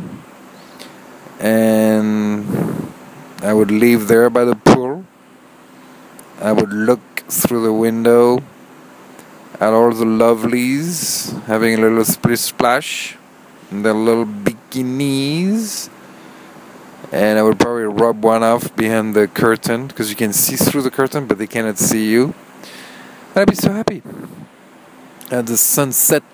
and I would live there by the pool. I would look through the window at all the lovelies having a little splish splash in their little bikinis. And I would probably rub one off behind the curtain because you can see through the curtain, but they cannot see you. I'd be so happy. At the Sunset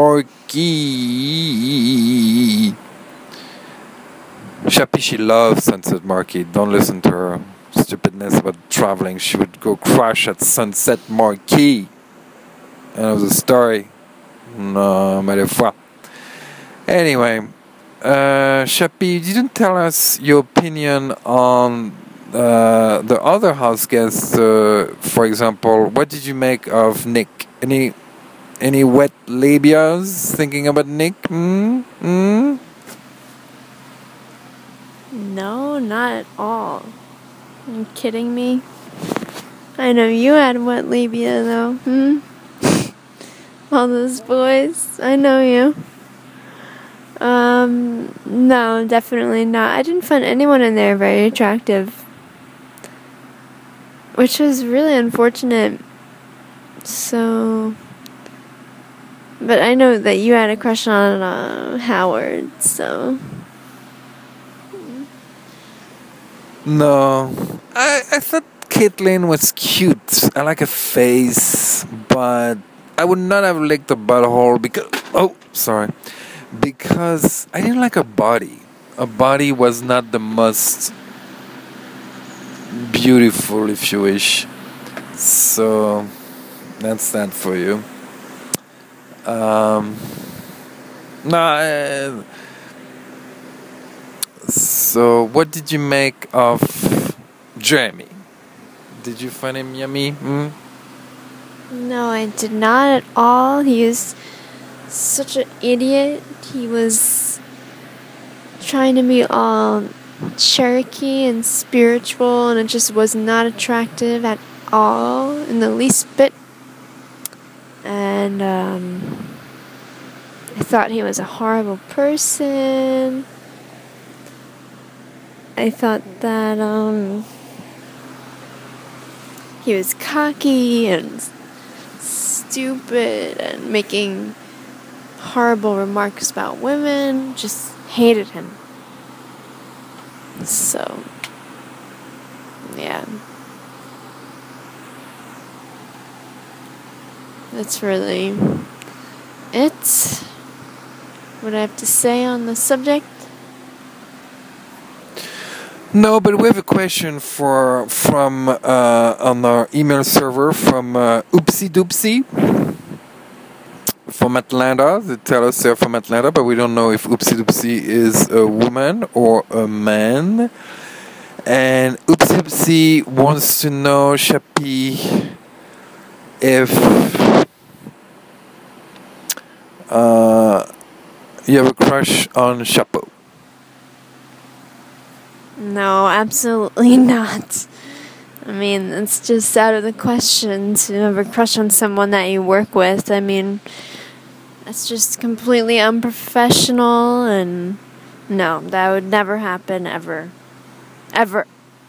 Marquis. Chapi, she loves Sunset Marquis. Don't listen to her stupidness about traveling. She would go crash at Sunset Marquis. And it was a story. No, mais des fois. Anyway. Uh, Chapi, you didn't tell us your opinion on uh, the other house guests. Uh, for example, what did you make of Nick? Any any wet labias thinking about Nick? Mm? Mm? No, not at all. Are you kidding me? I know you had wet labia though. Hmm? All those boys. I know you. Um, no, definitely not. I didn't find anyone in there very attractive. Which was really unfortunate. So... But I know that you had a crush on uh, Howard, so... No, I I thought Caitlyn was cute. I like her face, but I would not have licked the butthole because oh, sorry, because I didn't like her body. Her body was not the most beautiful, if you wish. So that's that for you. Um, no. I, So, what did you make of Jeremy? Did you find him yummy? Hmm? No, I did not at all. He was such an idiot. He was trying to be all Cherokee and spiritual, and it just was not attractive at all, in the least bit. And, um, I thought he was a horrible person. I thought that, um, he was cocky and stupid and making horrible remarks about women. Just hated him. So, yeah. That's really it. What I have to say on the subject. No, but we have a question for from uh, on our email server from uh, Oopsie Doopsie from Atlanta. They tell us they're from Atlanta, but we don't know if Oopsie Doopsie is a woman or a man. And Oopsie Doopsie wants to know, Chappie, if uh, you have a crush on Chapeau. No, absolutely not. I mean, it's just out of the question to have a crush on someone that you work with. I mean, that's just completely unprofessional, and no, that would never happen, ever. Ever.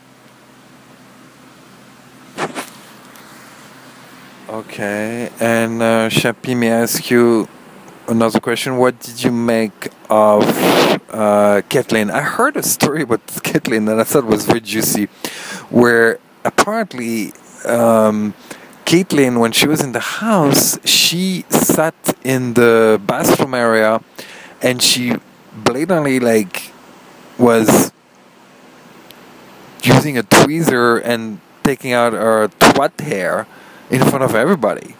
Okay, and uh, Chappie, may I ask you another question? What did you make of uh, Caitlyn? I heard a story about Caitlyn that I thought was very juicy, where apparently um, Caitlyn, when she was in the house, she sat in the bathroom area and she blatantly like was using a tweezer and taking out her twat hair in front of everybody.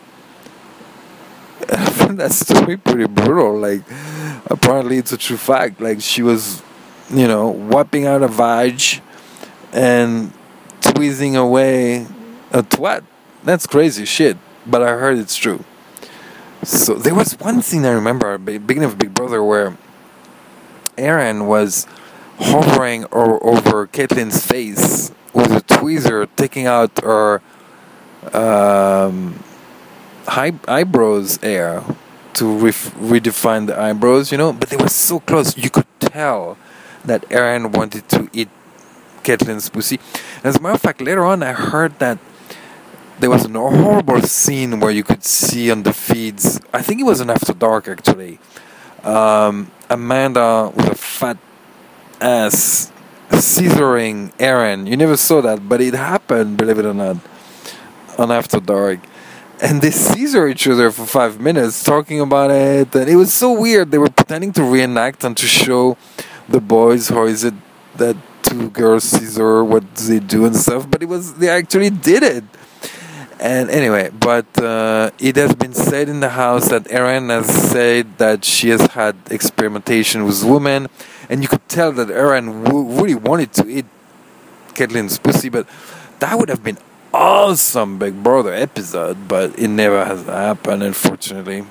I find that story pretty brutal. Like, apparently it's a true fact. Like, she was, you know, wiping out a vag and tweezing away a twat. That's crazy shit. But I heard it's true. So there was one scene I remember, beginning of Big Brother, where Aaron was hovering o- over Caitlyn's face with a tweezer, taking out her um, high eyebrows hair to ref- redefine the eyebrows, you know. But they were so close, you could tell that Aaron wanted to eat Caitlyn's pussy. As a matter of fact, later on, I heard that there was a horrible scene where you could see on the feeds, I think it was an After Dark actually, um, Amanda with a fat ass scissoring Aaron. You never saw that, but it happened, believe it or not, on After Dark. And they scissor each other for five minutes talking about it, and it was so weird. They were pretending to reenact and to show the boys how is it that two girls scissor, what do they do and stuff, but it was, they actually did it. And anyway, but uh, it has been said in the house that Erin has said that she has had experimentation with women, and you could tell that Erin w- really wanted to eat Caitlyn's pussy, but that would have been awesome Big Brother episode, but it never has happened, unfortunately.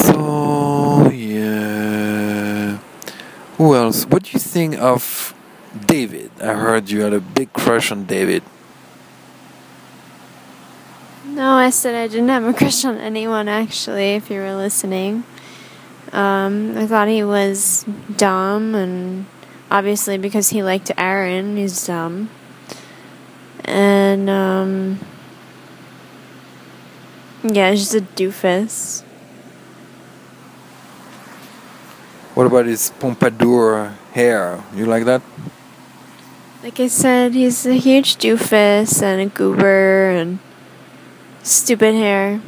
So yeah, who else? What do you think of David. I heard you had a big crush on David. No, I said I didn't have a crush on anyone, actually, if you were listening. Um, I thought he was dumb, and obviously because he liked Aaron, he's dumb. And, um, yeah, he's just a doofus. What about his pompadour hair? You like that? Like I said, he's a huge doofus and a goober and stupid hair.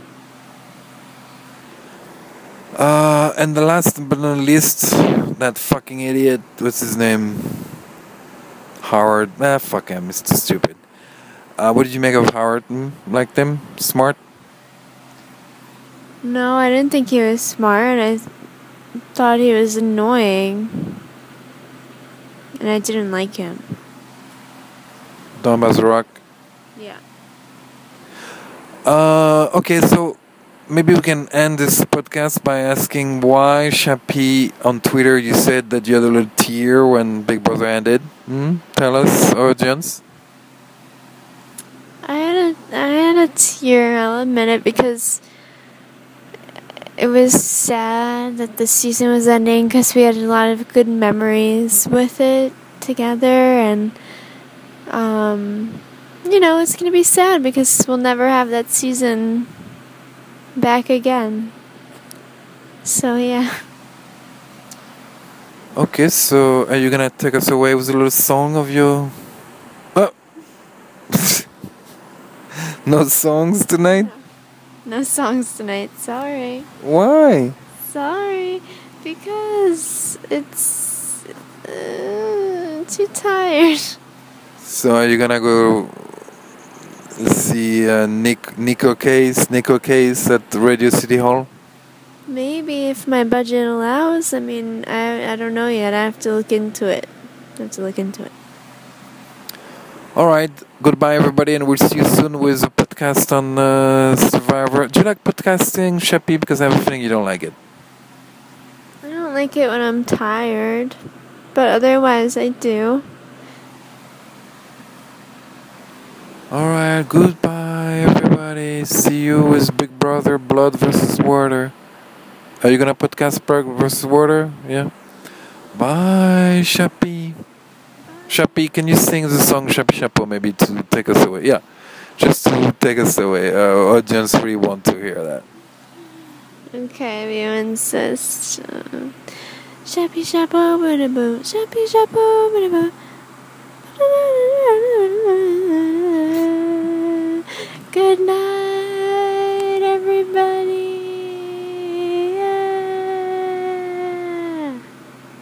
Uh, and the last but not least, that fucking idiot, what's his name? Howard. Ah, fuck him, it's too stupid. Uh, what did you make of Howard? Hmm? Liked him? Smart? No, I didn't think he was smart. I th- thought he was annoying. And I didn't like him. Dumb as a rock? Yeah. Uh, okay, so maybe we can end this podcast by asking why, Chappie, on Twitter you said that you had a little tear when Big Brother ended. Hmm? Tell us, audience. I had a I had a tear, I'll admit it, because it was sad that the season was ending because we had a lot of good memories with it together, and um, you know, it's gonna be sad because we'll never have that season back again. So yeah. Okay, so are you gonna take us away with a little song of your... Oh! No songs tonight? No songs tonight, sorry. Why? Sorry, because it's uh, too tired. So are you gonna go see uh, Nick Nico Case Nico Case at Radio City Hall? Maybe if my budget allows. I mean, I I don't know yet. I have to look into it. I have to look into it. All right, goodbye everybody, and we'll see you soon with a podcast on uh, Survivor. Do you like podcasting, Chappie? Because I have a feeling you don't like it. I don't like it when I'm tired, but otherwise I do. All right, goodbye everybody. See you with Big Brother, Blood versus Water. Are you gonna podcast Blood versus Water? Yeah. Bye, Chappie. Chappie, can you sing the song Chappie Chapeau maybe to take us away? Yeah, just to take us away. Uh, audience really want to hear that. Okay, you insist. Uh, Chappie Chapeau, boo, Chappie Chapeau, boo. Good night.